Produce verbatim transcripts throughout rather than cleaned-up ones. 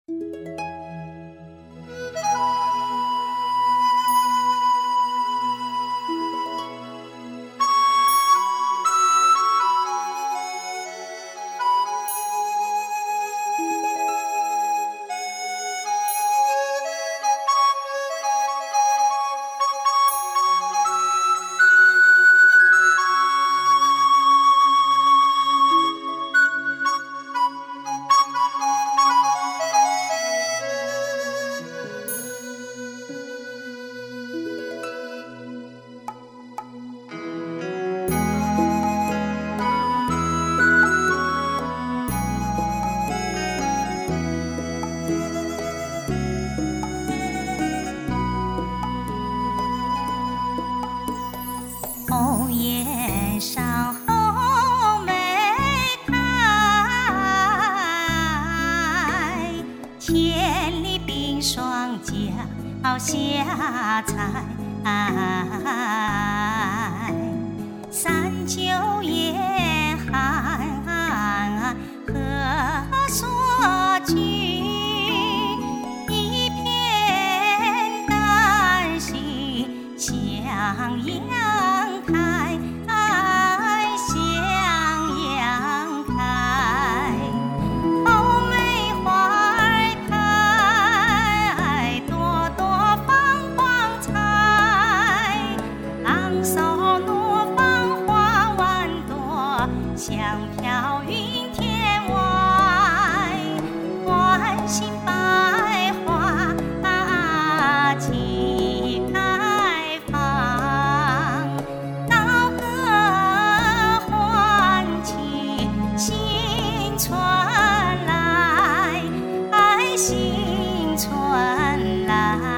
红叶上红梅开，千里冰霜脚下踩。三九严寒何所居？一片丹心向阳开，向阳开。红梅花儿开，朵朵放光彩。昂首怒放花万朵，香飘云天外。关心百花齐开放，刀割欢庆新春来，新春来。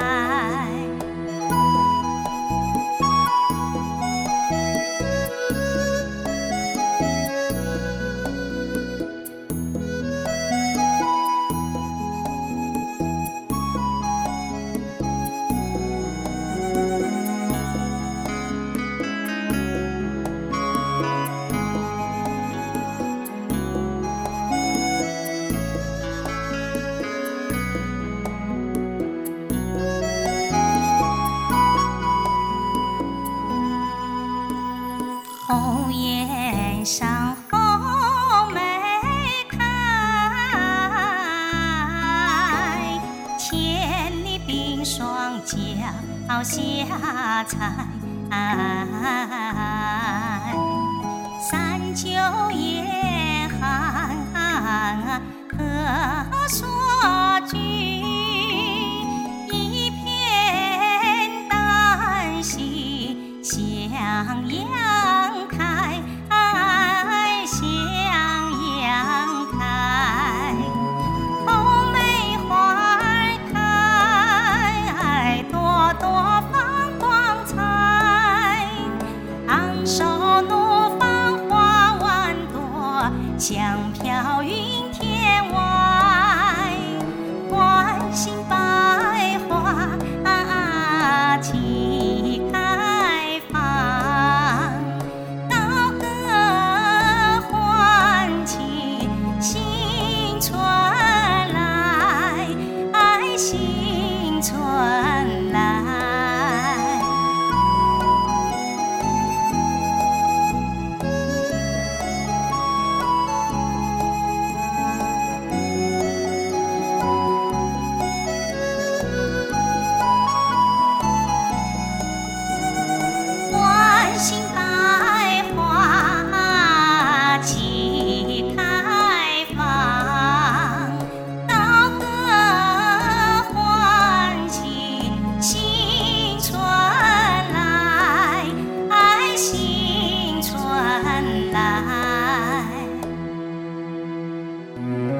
红叶上红梅开，千里冰霜脚下踩。三九严寒何所居？一片丹心向阳开，向阳开。红梅花儿开，朵朵放光彩。昂首怒放花万朵，香飘云天外。关心百花齐开放，刀割欢庆新春来，新春来。关心百花齐开放，刀割欢庆新春来，新春来。